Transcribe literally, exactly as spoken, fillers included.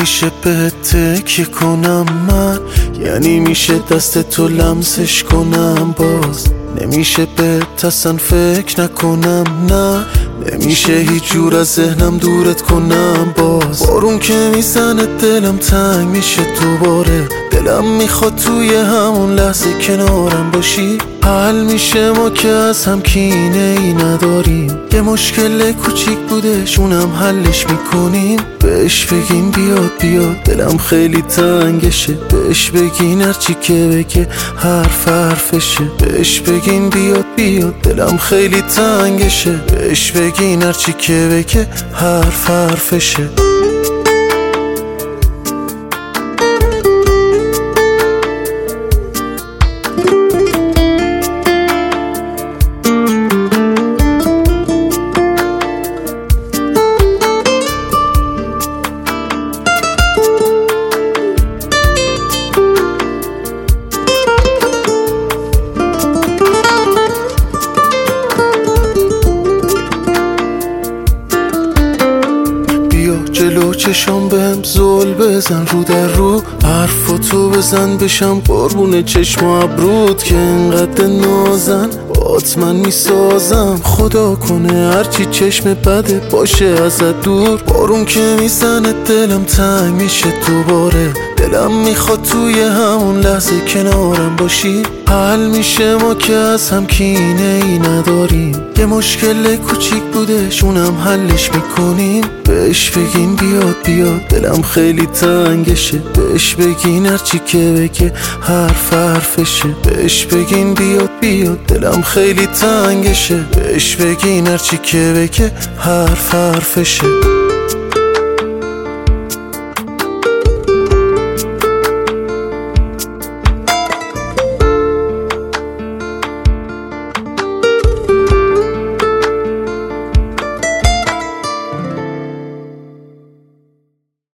میشه به تکیه کنم من؟ یعنی میشه دست تو لمسش کنم باز؟ نمیشه به اصلا فکر نکنم؟ نه نمیشه هیچ جور از ذهنم دورت کنم باز. بارون که میزنه دلم تنگ میشه دوباره، دلم میخواد توی همون لحظه کنارم باشی. حل میشه ما که از هم کینه ای نداریم، یه مشکل کوچیک بودش اونم حلش میکنیم. بهش بگین بیاد بیاد دلم خیلی تنگشه، بهش بگین هرچی که بگه حرف حرفشه. بهش بگین بیاد بیاد دلم خیلی تنگشه، بهش بگین هرچی که بگه حرف حرفشه. جلو چشم بهم زل بزن رو در رو، حرفاتو بزن بشم قربون چشم و ابرود که انقدر نازن بات من میسازم. خدا کنه هرچی چشم بده باشه ازت دور. بارون که میزنه دلم تنگ میشه دوباره، دلم میخواد توی همون لحظه کنارم باشی. حل میشه ما که از هم کینه ای نداریم، یه مشکل کوچیک بودش اونم حلش میکنیم. بهش بگین بیاد بیاد دلم خیلی تنگشه، بهش بگین هرچی که بگه حرف حرفشه. بهش بگین بیاد بیاد دلم خیلی تنگشه، بهش بگین هرچی که بگه حرف حرفشه.